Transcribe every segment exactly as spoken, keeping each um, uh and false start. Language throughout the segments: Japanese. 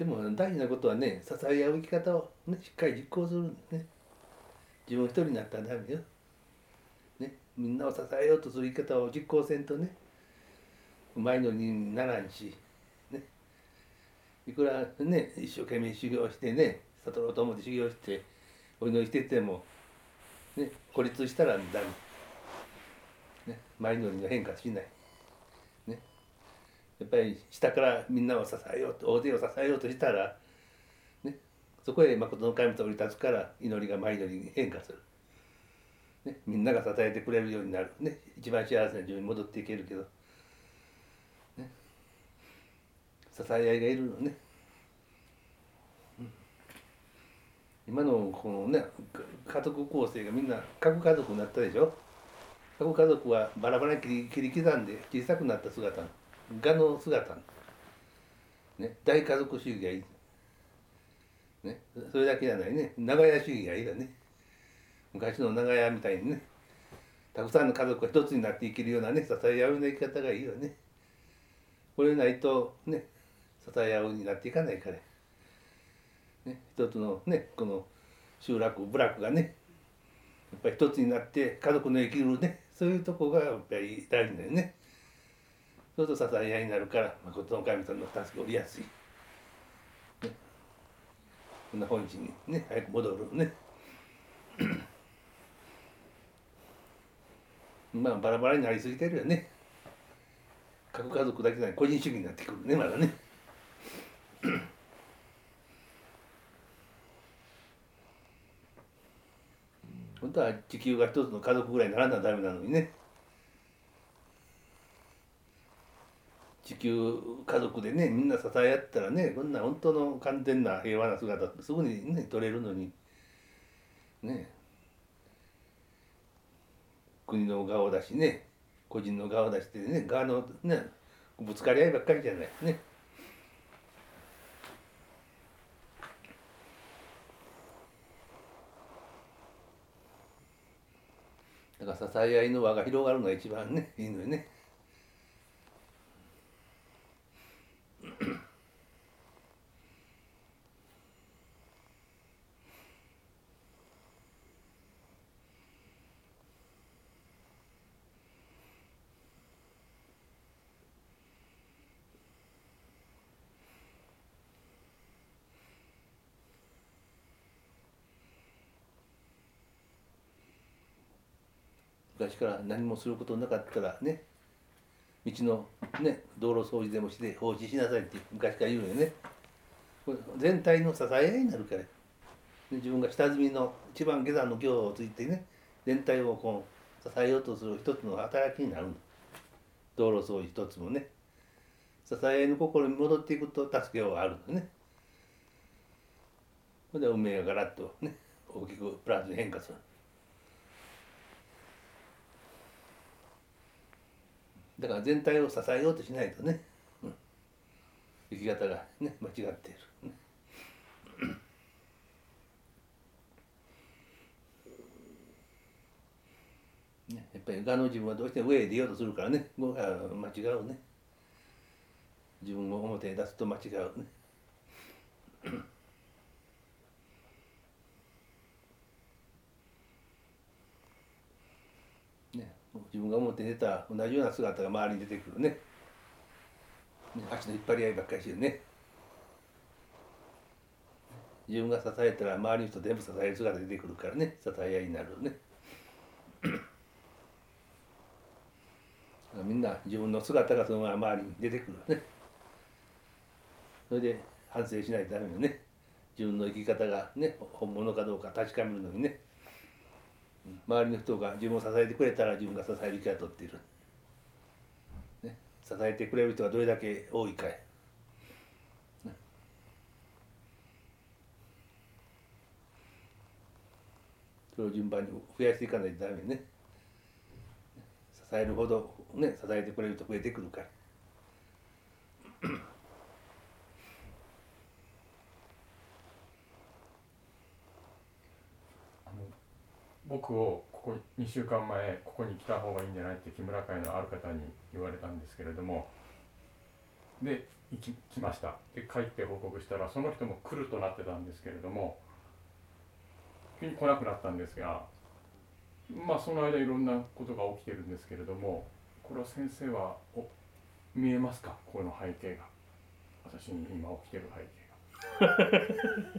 でも大事なことはね、支え合う生き方を、ね、しっかり実行するんですね。自分一人になったらダメよ、ね、みんなを支えようとする生き方を実行せんとね、うまいのにならんし、ね、いくらね一生懸命修行してね、悟ろうと思って修行してお祈りしてても、ね、孤立したらダメ、ね、前のようには変化しない、ね、やっぱり下からみんなを支えようと、大勢を支えようとしたら、ね、そこへ誠の神と降り立つから祈りが前のように変化する、ね、みんなが支えてくれるようになる、ね、一番幸せな自分に戻っていけるけど、ね、支え合いがいるのね。今のこのね家族構成がみんな核家族になったでしょ。核家族はバラバラに切り切り刻んで小さくなった姿、蛾の姿、ね、大家族主義がいい、ね、それだけじゃないね、長屋主義がいいだね。昔の長屋みたいにね、たくさんの家族が一つになって生きるようなね、支え合うような生き方がいいよね。これないとね、支え合うになっていかないから。ね、一つのねこの集落部落がねやっぱり一つになって家族の生きるね、そういうとこがやっぱり大事だよね。そうすると支え合いになるから誠の神さんの助けをおりやすい、ね、こんな本地にね早く戻るねまあバラバラになりすぎてるよね。核家族だけじゃない個人主義になってくるねまだね本当は地球が一つの家族ぐらいにならなダメなのにね。地球家族でねみんな支え合ったらね、こんな本当の完全な平和な姿ってすぐにね取れるのにね、国の側を出しね、個人の側を出してね、側のねぶつかり合いばっかりじゃないね。だから支え合いの輪が広がるのが一番ねいいのよね。昔から何もすることなかったらね、道のね道路掃除でもして放置しなさいって昔から言うのよね。これ全体の支え合いになるから、ね、自分が下積みの一番下山の行をついてね全体をこう支えようとする一つの働きになるの。道路掃除一つもね支え合いの心に戻っていくと助けようがあるのね。それで運命がガラッとね大きくプラスに変化する。だから全体を支えようとしないとね、うん、生き方がね間違っている、ね、ね、やっぱり我の自分はどうしても上へ出ようとするからね、もう間違うね。自分を表へ出すと間違うねね、自分が表に出た同じような姿が周りに出てくるね。ね、足の引っ張り合いばっかりしてるね。自分が支えたら周りの人全部支える姿が出てくるからね、支え合いになるねみんな自分の姿がそのまま周りに出てくるね。それで反省しないとダメよね。自分の生き方がね本物かどうか確かめるのにね、周りの人が自分を支えてくれたら自分が支える生き方をとっている、ね、支えてくれる人がどれだけ多いかや、ね、それを順番に増やしていかないとダメね。支えるほどね支えてくれる人増えてくるからあの僕をここにしゅうかんまえここに来た方がいいんじゃないって木村会のある方に言われたんですけれども、で行き来ました。で帰って報告したらその人も来るとなってたんですけれども急に来なくなったんですが、まあその間いろんなことが起きてるんですけれども、これは先生はお見えますか、この背景が、私に今起きてる背景が。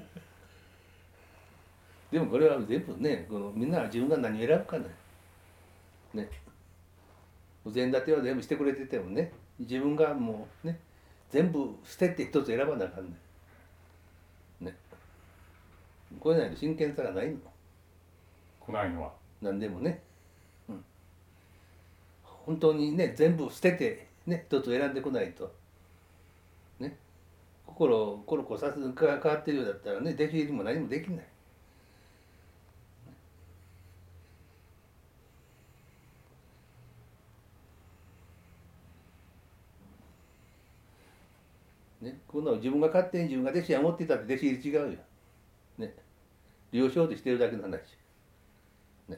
でもこれは全部ね、このみんな自分が何を選ぶかね。ね。お膳立ては全部してくれててもね、自分がもうね、全部捨てて一つ選ばなあかんね。ね。これないと真剣さがないの。 来ないのは。 何でもね。うん。本当にね、全部捨ててね、一つ選んでこないと。ね。心をコロコロさせ変わってるようだったらね、弟子入りも何もできない。ね、こんなの自分が勝手に自分が弟子や思ってたって弟子入り違うよ。ね。利用しようとしてるだけの話。ね。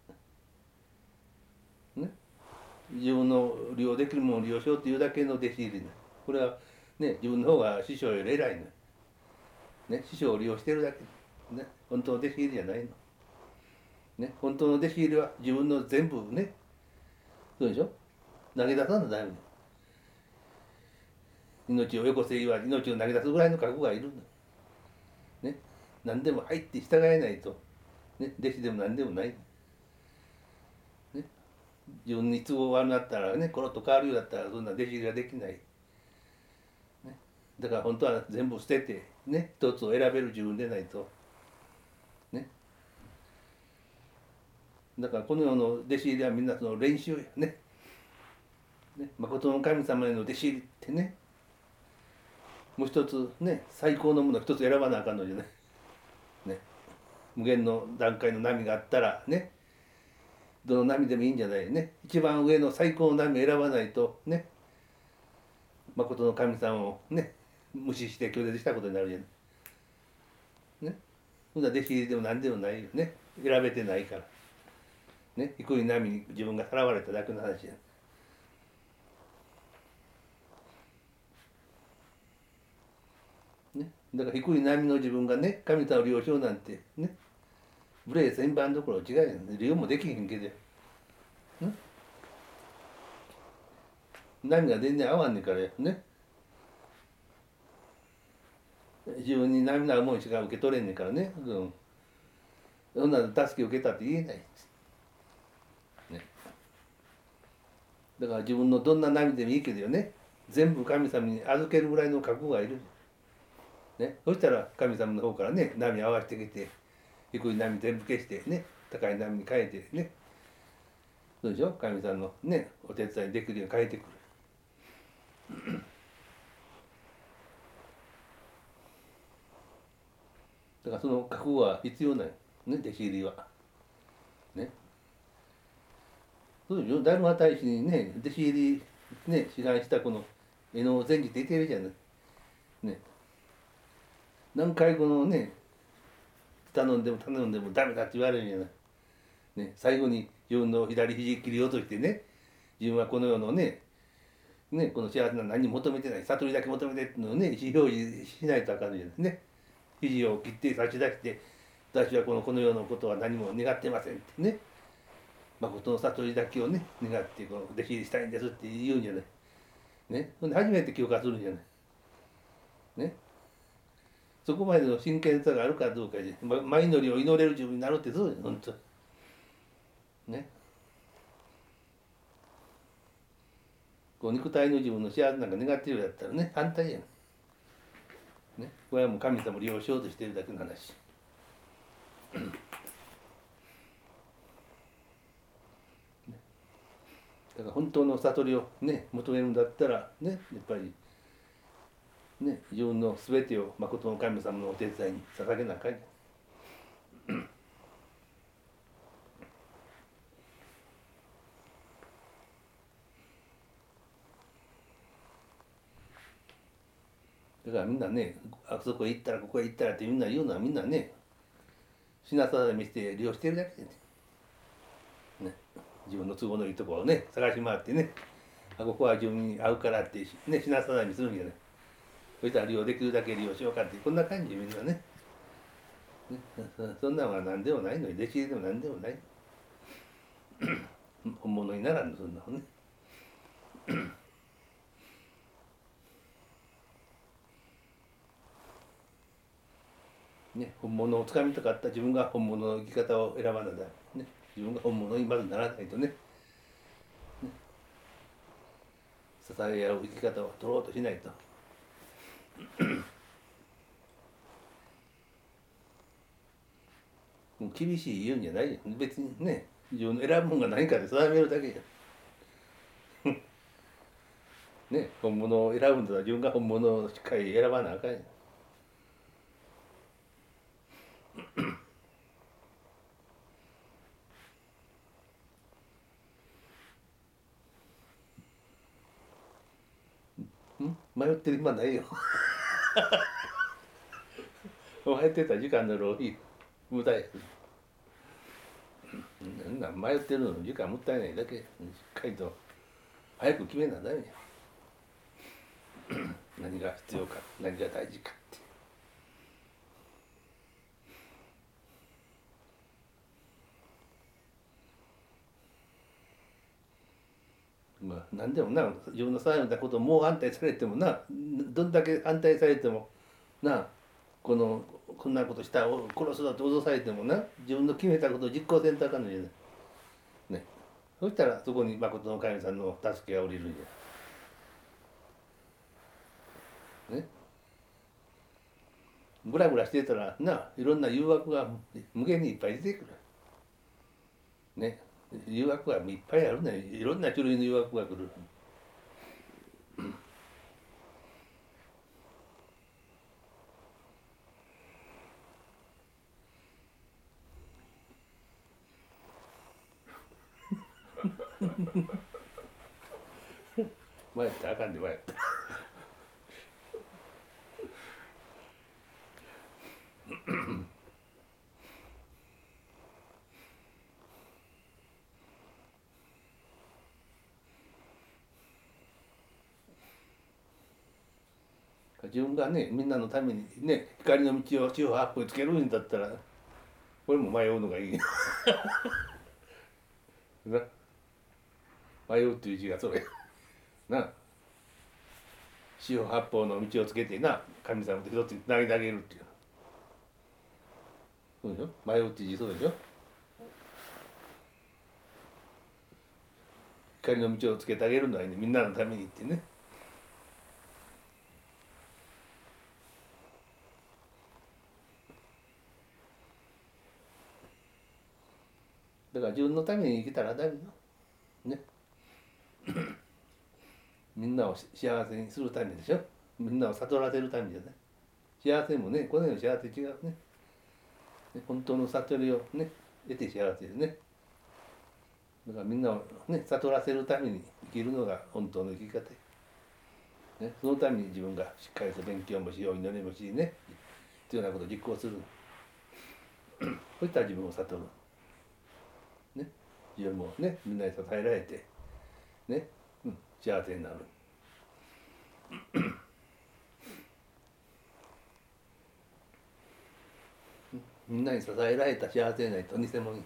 ね。自分の利用できるものを利用しようっていうだけの弟子入りね。これはね、自分の方が師匠より偉いの。ね。師匠を利用してるだけ。ね。本当の弟子入りじゃないの。ね。本当の弟子入りは自分の全部ね、そうでしょ、投げ出さんとダメ。命をよこせ言わ命を投げ出すぐらいの覚悟がいるの。ね。何でも入って従えないと、ね、弟子でも何でもない。ね。自分に都合悪くなったらね、コロッと変わるようだったらそんな弟子入りができない。ね。だから本当は全部捨てて、ね、一つを選べる自分でないと。ね。だからこの世の弟子入りはみんなその練習やね。ね。誠の神様への弟子入りってね、もう一つね、最高のものを一つ選ばなあかんのじゃない。ね。無限の段階の波があったらね、どの波でもいいんじゃないね。一番上の最高の波を選ばないとね、誠の神様をね、無視して拒絶したことになるじゃない。ね。そんな弟子入りでも何でもないよね。選べてないから。ね。低い波に自分がさらわれただけの話や。ね。だから低い波の自分がね、神様を利用しようなんてね、無礼千万どころ違うよね。利用もできへんけど。ね。波が全然合わんねんからね。自分に波の合うもんしか受け取れんねんからね。うん。そんな助けを受けたって言えない。ね。だから自分のどんな波でもいいけどよね、全部神様に預けるぐらいの覚悟がいる。ね。そしたら神様の方からね、波合わせてきて、低い波全部消してね、高い波に変えてね、そうでしょ、神様のね、お手伝いできるように変えてくる。だからその覚悟は必要ないね、弟子入りは。ね。そうでしょ、ダルマ大使にね、弟子入りね、志願したこの江野禅師って言ってるじゃない。ね。何回このね、頼んでも頼んでもダメだって言われるんじゃない。ね。最後に自分の左肘切り落としてね、自分はこの世のね、ね、この幸せな何も求めてない、悟りだけ求めてっていうのをね、意思表示しないとあかんのじゃないね。肘を切って差し出して、私はこのこの世のことは何も願ってませんってね、誠の悟りだけをね、願ってこの弟子入りしたいんですって言うんじゃない。ね。ほんで初めて教化するんじゃない。ね。そこまでの真剣さがあるかどうかで、ま、前祈りを祈れる自分になるってそうよ、本当。ね。こう肉体の自分の幸せなんか願ってるようだったらね、反対やん。ね。これはもう神様を利用しようとしてるだけの話。だから本当の悟りをね、求めるんだったらね、やっぱりね、自分の全てを誠の神様のお手伝いに捧げなあかんや。だからみんなね、あそこへ行ったらここへ行ったらってみんな言うのはみんなね、品定めして利用してるだけでね。ね。自分の都合のいいところをね、探し回ってね、あここは自分に合うからってね、品定めするんじゃない。 そしたら利用できるだけ利用しようかってこんな感じみんなね。ね、そんなのは何でもないのに弟子入りでも何でもない本物にならんのそんなのねね、本物をつかみたかった自分が本物の生き方を選ばなだ、ね、自分が本物にまずならないとね、ね、支え合う生き方を取ろうとしないともう厳しい言うんじゃないよ別にね自分の選ぶもんが何かで定めるだけじゃね本物を選ぶんだったら自分が本物をしっかり選ばなあかんやん迷ってる暇ないよ迷ってた時間の浪費無駄やんなん迷ってるの時間もったいないだけしっかりと早く決めなダメや何が必要か何が大事かってまあ何でもな自分の定めたことをもう反対されてもなどんだけ反対されてもなこのこんなことした殺すだって脅されてもな自分の決めたことを実行せんとあかんのじゃないねそしたらそこに誠の神さんの助けが降りるんじゃねグラグラしてたらないろんな誘惑が無限にいっぱい出てくるね誘惑がいっぱいあるねいろんな種類の誘惑が来る前やったらあかんで前やった自分がねみんなのためにね光の道を四方八方につけるんだったらこれも迷うのがいいな迷うっていう字がそれな四方八方の道をつけてな神様と一つ投げてあげるっていうそうでしょ迷うっていう字そうでしょ光の道をつけてあげるのは、ね、みんなのためにってねだから自分のために生きたらダメよねみんなを幸せにするためでしょみんなを悟らせるためじゃない幸せもねこの世の幸せ違うね本当の悟りをね得て幸せでねだからみんなをね悟らせるために生きるのが本当の生き方ね、そのために自分がしっかりと勉強もしよう祈りもしね必要なことを実行するそういったら自分を悟るね自分もねみんなに支えられてね、うん、幸せになるみんなに支えられた幸せないと偽物に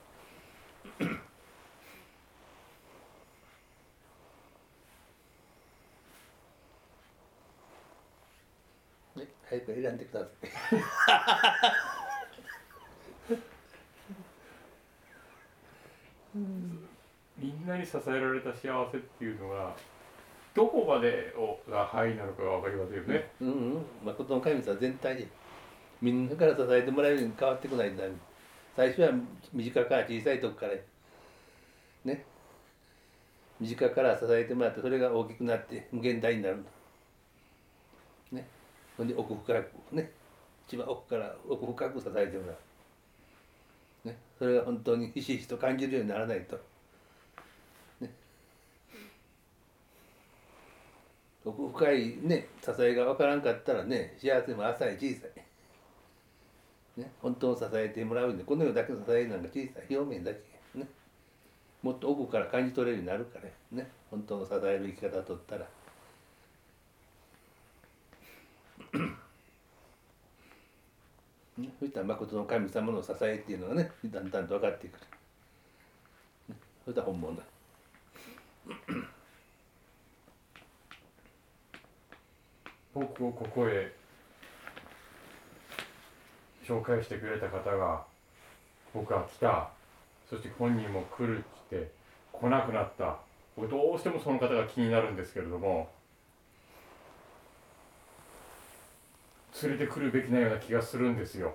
ね早く選んでくださいみんなに支えられた幸せっていうのがどこまでが範囲なのかが分かりませんよね。 うんうん、誠の神様全体でみんなから支えてもらえるように変わってこないとダメ最初は短から小さいとこからね短から支えてもらってそれが大きくなって無限大になるねほんで奥深くね一番奥から奥深く支えてもらう、ね、それが本当にひしひしと感じるようにならないと、ね、奥深いね支えが分からんかったらね幸せも浅い小さい、ね、本当に支えてもらうんでこの世だけの支えなんか小さい表面だけねもっと奥から感じ取れるようになるからね本当の支える生き方をとったらね、そういった誠の神様の支えっていうのがねだんだんと分かってくる、ね、そういった本物だ。 僕をここへ紹介してくれた方が僕は来た、そして本人も来るって来なくなった、僕どうしてもその方が気になるんですけれども、連れてくるべきなような気がするんですよ。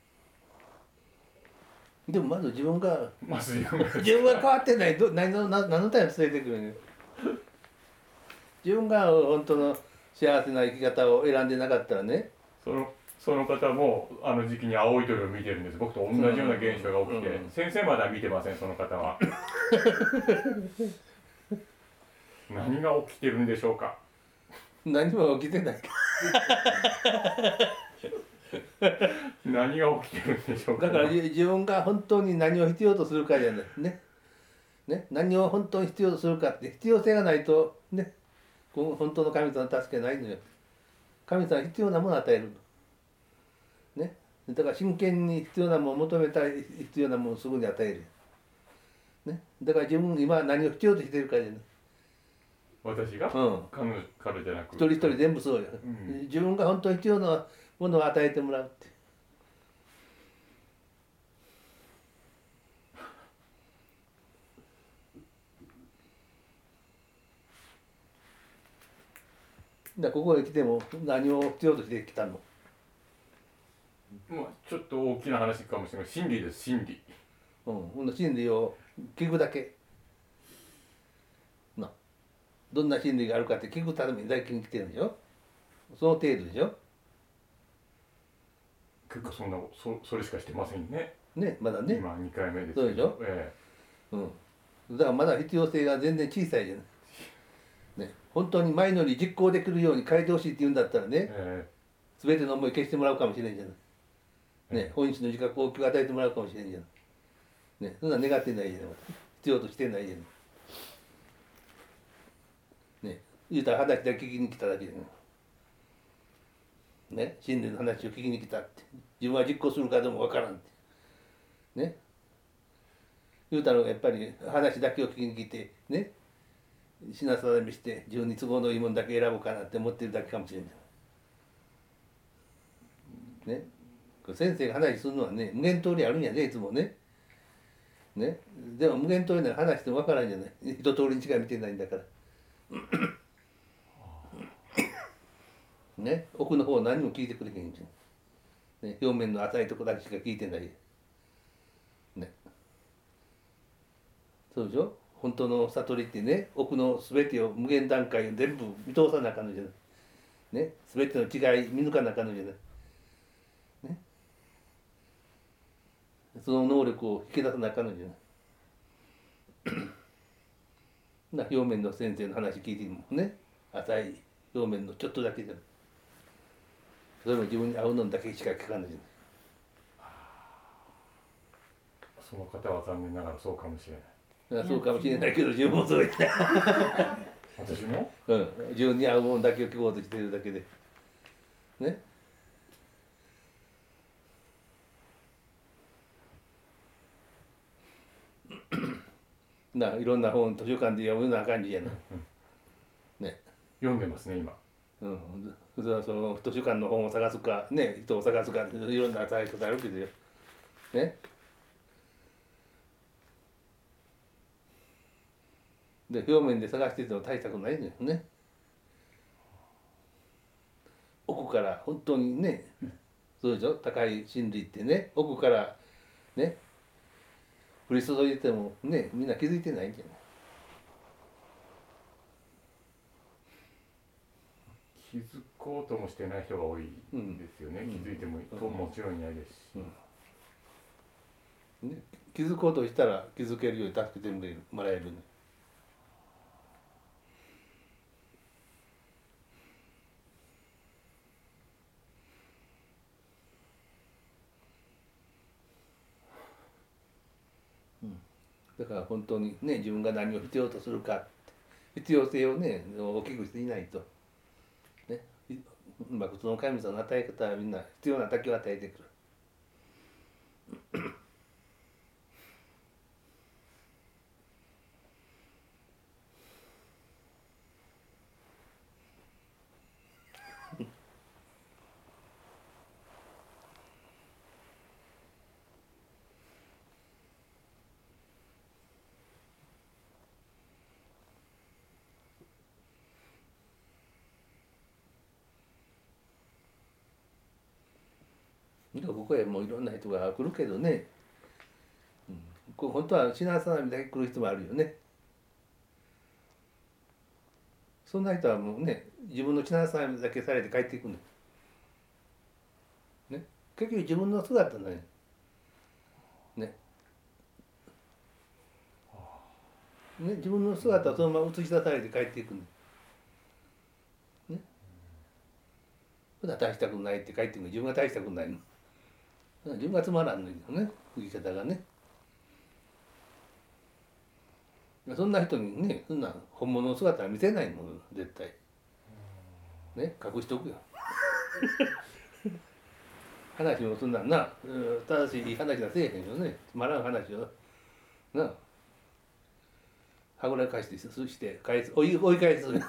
でもまず自分がまず自分が自分が変わってない、ど何の何のために連れてくるのよ。自分が本当の幸せな生き方を選んでなかったらね、 そのその方もあの時期に青い鳥を見てるんです。僕と同じような現象が起きて、 うんうん、 先生までは見てません、その方は。何が起きてるんでしょうか。 何も起きてない何が起きてるんでしょうか。 だから自分が本当に何を必要とするかじゃないね。ね、何を本当に必要とするかって必要性がないとね、この本当の神様の助けないのよ。神様は必要なものを与えるの。ね、だから真剣に必要なものを求めたい、必要なものをすぐに与える。ね、だから自分今何を必要としているかじゃない。 私が、 うん、 彼女彼じゃなく一人一人全部そうよ、 うん、 自分が本当に必要なものを与えてもらうって。だここへ来ても何を必要としてきたの。 まあ、ちょっと大きな話かもしれない。真理です、真理。 うん、この真理を聞くだけな。どんな真理があるかって聞くために大金に来てるんでしょ。その程度でしょ。 結構そんな そ, それしかしてませんね。 ね、まだね。 今にかいめですけど。 そうでしょ。ええ、うん。だからまだ必要性が全然小さいじゃない。ね、本当に前のに実行できるように変えてほしいって言うんだったらね、 えー、全ての思い消してもらうかもしれんじゃない。ね、 えー、 本心の自覚を大きく与えてもらうかもしれんじゃない。ね、そんな願ってないじゃない。必要としてないじゃない。ね、言うたら話だけ聞きに来ただけでね。ね、真理の話を聞きに来たって。自分は実行するかどうもわからんって。ね。言うたらやっぱり話だけを聞きに来て、ね。品定めして自分に都合のいいものだけ選ぼうかなって思ってるだけかもしれんじゃん。ね。先生が話するのはね、無限通りあるんやね、いつもね。ね。でも無限通りなら話してもわからんじゃない。一通りにしか見てないんだから。ね。奥の方は何も聞いてくれへんじゃん。ね。表面の浅いとこだけしか聞いてない。ね。そうでしょ。本当の悟りってね、奥の全てを無限段階を全部見通さなあかんのじゃない。ね。全ての違い見抜かなあかんのじゃない。ね。その能力を引き出さなあかんのじゃない。な表面の先生の話聞いてもね、浅い表面のちょっとだけじゃない。それも自分に合うのだけしか聞かないじゃない。 その方は残念ながらそうかもしれない。 そうかもしれないけど自分もそうや私も、 うん、自分に合うものだけを聞こうとしているだけでね。ないろんな本図書館で読むような感じやな、うん、ね。 読んでますね今。 うん、それはその図書館の本を探すかね、人を探すかいろんな探し方あるけどよね。で表面で探してても大したことないんだよね。奥から本当にね、そうでしょ、高い真理ってね、奥からね降り注いでてもね、みんな気づいてないんじゃない。 気づこうともしてない人が多いですよね、うん、気づいても、うん、ともちろんいないですし、 うんね、気づこうとしたら気づけるように助けてもらえるね。だから本当にね、自分が何を必要とするか、必要性をね大きくしていないとね、まあその神様の与え方はみんな必要なだけを与えてくる。 ここへもういろんな人が来るけどね、うん、こう本当は品定めだけ来る人もあるよね。そんな人はもうね、自分の品定めだけされて帰っていくんだよ。ね、結局自分の姿なんよ。ね。ね、自分の姿をそのまま映し出されて帰っていくんだよ。ね。普段大したくないって帰ってくる。自分が大したくないの。自分がつまらんのよね、生き方がね。そんな人にね、そんな本物の姿は見せないもの、絶対。ね、隠しとくよ。話もそんなんな、正しい話はせえへんよね。つまらん話をなあ、はぐらかしてして返す、追い追い返す。ね、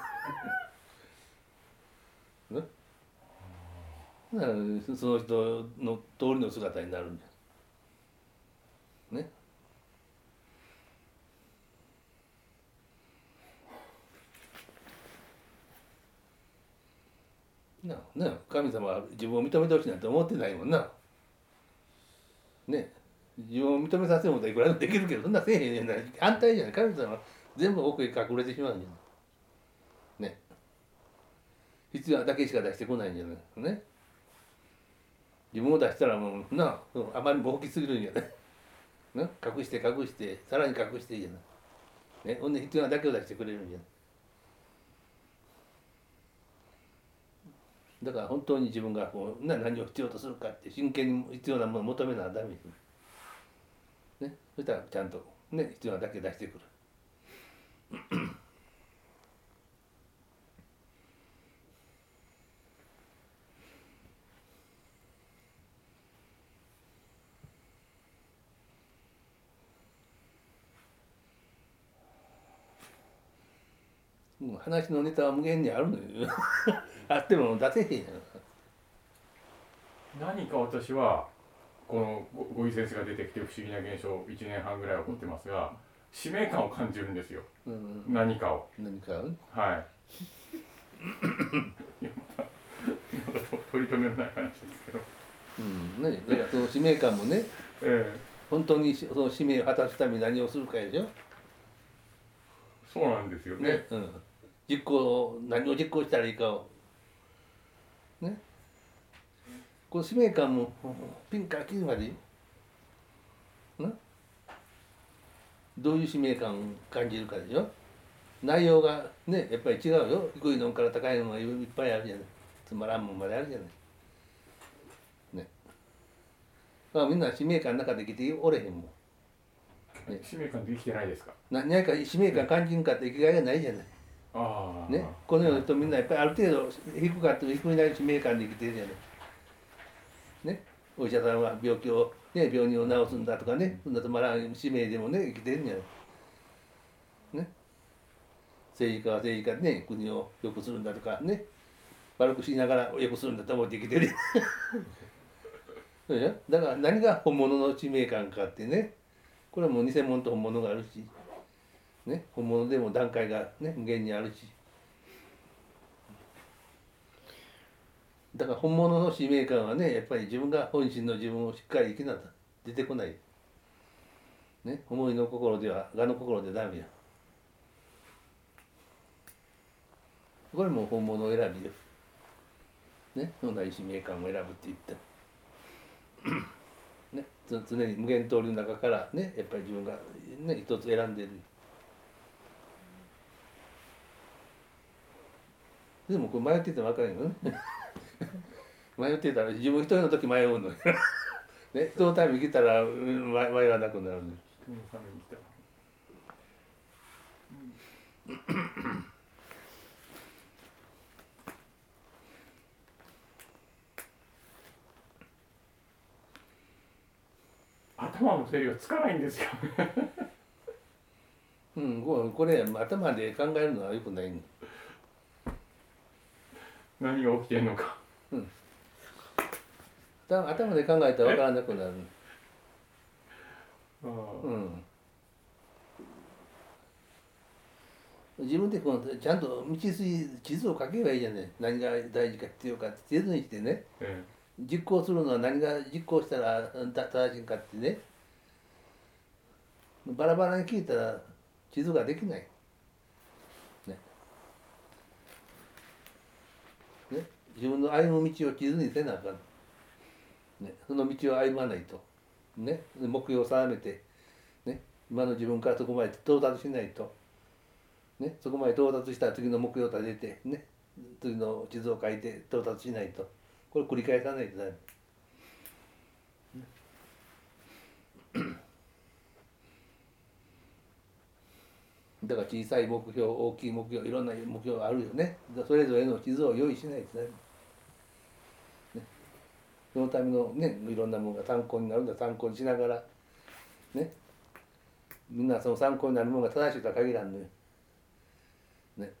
なその人の通りの姿になるんじゃね。なあ、なあ、神様は自分を認めてほしいなんて思ってないもんな。ね、自分を認めさせようといくらでもできるけど、そんなせえへんねんな。反対じゃない。神様は全部奥へ隠れてしまうんじゃない。ね。必要だけしか出してこないんじゃないね。自分を出したらもうなあ、あまりにも大きすぎるんじゃない。な、隠して隠してさらに隠していいじゃない。ね、ほんで必要なだけを出してくれるんじゃない。だから本当に自分がこうな何を必要とするかって真剣に必要なものを求めなダメです。ね、そしたらちゃんとね必要なだけ出してくる。もう話のネタは無限にあるのよ。あっても出せへんやん。 何か私はこのご井先生が出てきて不思議な現象いちねんはんぐらい起こってますが、使命感を感じるんですよ、うん、何かを何かをはい取り留めのない話ですけど、 うんね、だからその使命感もね、ええ、本当にその使命を果たすために何をするかでしょ。 そうなんですよね。 ね、うん、実行何を実行したらいいかをね、この使命感もピンからキリまでな、どういう使命感を感じるかでしょ。内容がねやっぱり違うよ。低いのから高いのがいっぱいあるじゃない。つまらんもんまであるじゃないね。だからみんな使命感の中で生きておれへんもん、 ね、使命感で生きてないですか。 何か使命感感じんかって生きがいがないじゃない。あね、この世の人みんなやっぱりある程度低かっても低くなる使命感で生きてるじゃないね。お医者さんは病気を、ね、病人を治すんだとかね、そんなつまらん使命でもね生きてるんじゃないね。政治家は政治家でね国を良くするんだとかね、悪くしながら良くするんだと思って生きてるそうじゃ。だから何が本物の使命感かってね、これはもう偽物と本物があるしね、本物でも段階がね無限にあるし、だから本物の使命感はねやっぱり自分が本心の自分をしっかり生きなさい。出てこないね、思いの心では我の心でダメや。これも本物を選びよね、そんな使命感を選ぶって言ってね、常に無限通りの中からねやっぱり自分がね一つ選んでる。でもこれ迷ってても分からんよね迷ってたら自分一人の時迷うのね、人のために来たら、うん、迷わなくなるの。人のために来たら頭の整理がつかないんですようん、これ頭で考えるのはよくないの。 何が起きてんのか、 うん、頭で考えたら分からなくなる。うん、自分でこのちゃんと道筋地図を書けばいいじゃない。何が大事か必要かって地図にしてね、 実行するのは何が実行したらた正しいかってね、バラバラに聞いたら地図ができない。ね。ね。自分の歩む道を地図にせなあかん。ね。その道を歩まないと。ね。目標を定めて、ね。今の自分からそこまで到達しないと。ね。そこまで到達したら次の目標を立てて、ね。次の地図を書いて到達しないと。これ繰り返さないとダメ。だから小さい目標、大きい目標、いろんな目標があるよね。それぞれの地図を用意しないとダメ。ね、そのためのね、いろんなものが参考になるんだ、参考にしながら、ね、みんなその参考になるものが正しいとは限らんのよ。ね。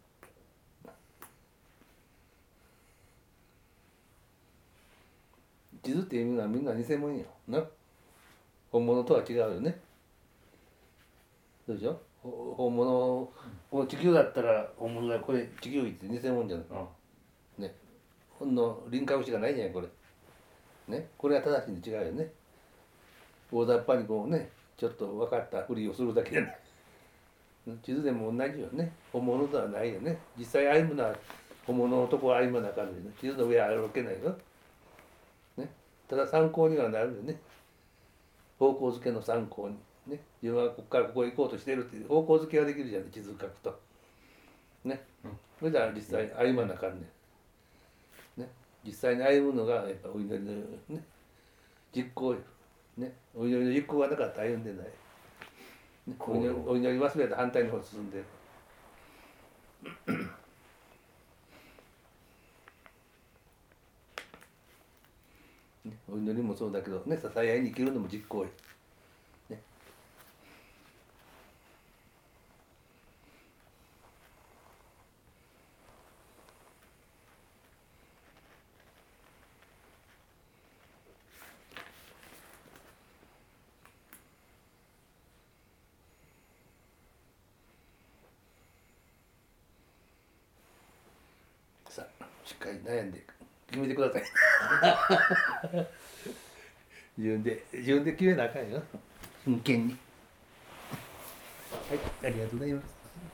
地図っていうのはみんな偽物よ。な。本物とは違うよね。そうでしょ。本物、この地球だったら本物だ、これ地球儀って偽物じゃない。ね。ほんの輪郭しかないじゃないこれ。ね。これが正しいんで違うよね。大雑把にこうね、ちょっと分かったふりをするだけじゃない。地図でも同じよね。本物ではないよね。実際歩むのは本物のとこ歩まなあかんのよね。地図の上は歩けないよ。ね。ただ参考にはなるよね。方向づけの参考に。ね、自分はここからここへ行こうとしてるっていう方向づけができるじゃない、地図書くと。ね。それじゃあ実際歩まなあかんねん。ね。実際に歩むのがやっぱお祈りのね、実行よ。ね。お祈りの実行がなかったら歩んでない。ね、お祈り、お祈り忘れた反対の方に進んでる。ね、お祈りもそうだけどね、支え合いに生きるのも実行よ。ね。さあ、しっかり悩んで決めてください。自分で自分で決めなあかんよ。真剣に。はい、ありがとうございます。